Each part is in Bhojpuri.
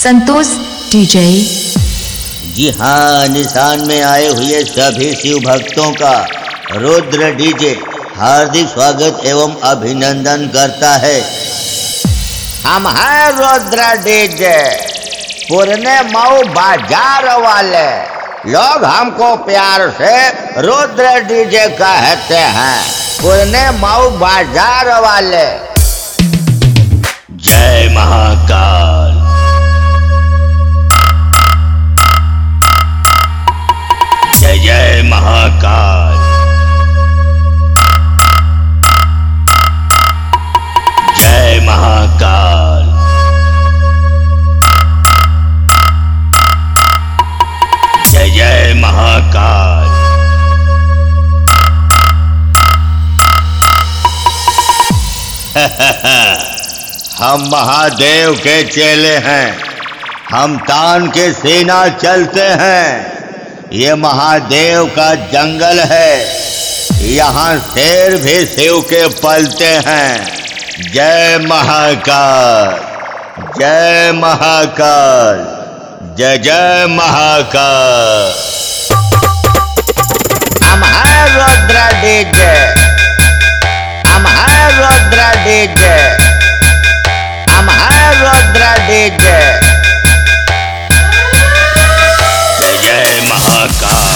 संतोष डीजे। जी हाँ, निशान में आए हुए सभी शिव भक्तों का रुद्र डीजे हार्दिक स्वागत एवं अभिनंदन करता है। हम हैं रुद्र डीजे, पुरने मऊ बाजार वाले। लोग हमको प्यार से रुद्र डीजे कहते हैं, पुरने मऊ बाजार वाले। जय महाकाल। जय जय महाकाल। जय महाकाल। जय जय महाकाल। हम महादेव के चेले हैं, हम तान के सीना चलते हैं। ये महादेव का जंगल है, यहाँ शेर भी शिव के पलते हैं। जय महाकाल। जय महाकाल। जय जय महाकाल। हम हैं रुद्र डीजे, हम हैं रुद्र डीजे, हम हैं रुद्र डीजे। जय जय महाकाल।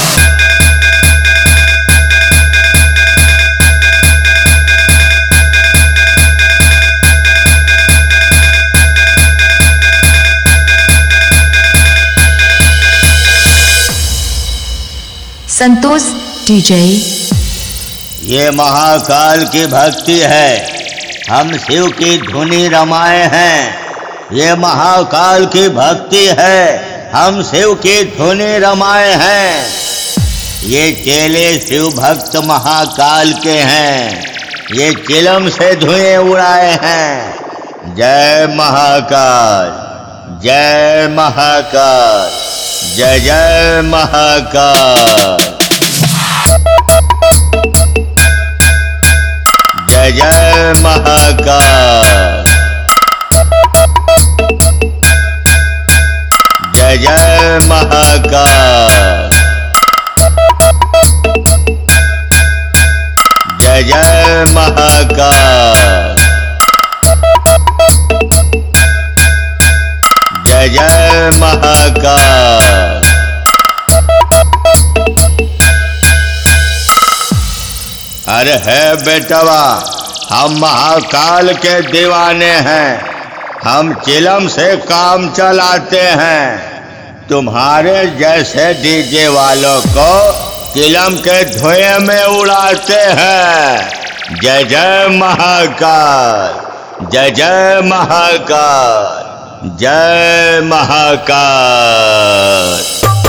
संतोष डीजे। ये महाकाल की भक्ति है, हम शिव की धुनी रमाए हैं। ये महाकाल की भक्ति है, हम शिव की धुनी रमाए हैं। ये चेले शिव भक्त महाकाल के हैं, ये चिलम से धुएं उड़ाए हैं। जय महाकाल। जय महाकाल। जय जय महाकाल। जय जय महाकाल। जय जय महाकाल। जय जय महाकाल। जय जय महाकाल। अरे है बेटवा, हम महाकाल के दीवाने हैं, हम चिलम से काम चलाते हैं। तुम्हारे जैसे डीजे वालों को चिलम के धुएं में उड़ाते हैं। जय जय महाकाल। जय जय महाकाल। जय महाकाल।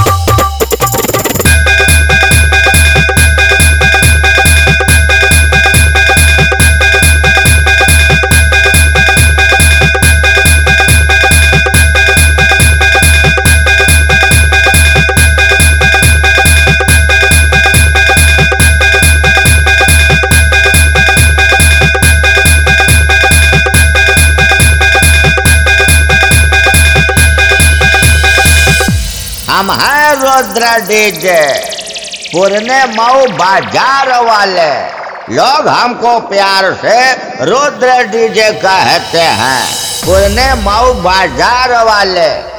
हम हैं रुद्र डीजे, पुरने मऊ बाजार वाले। लोग हमको प्यार से रुद्र डीजे कहते हैं, पुरने मऊ बाजार वाले।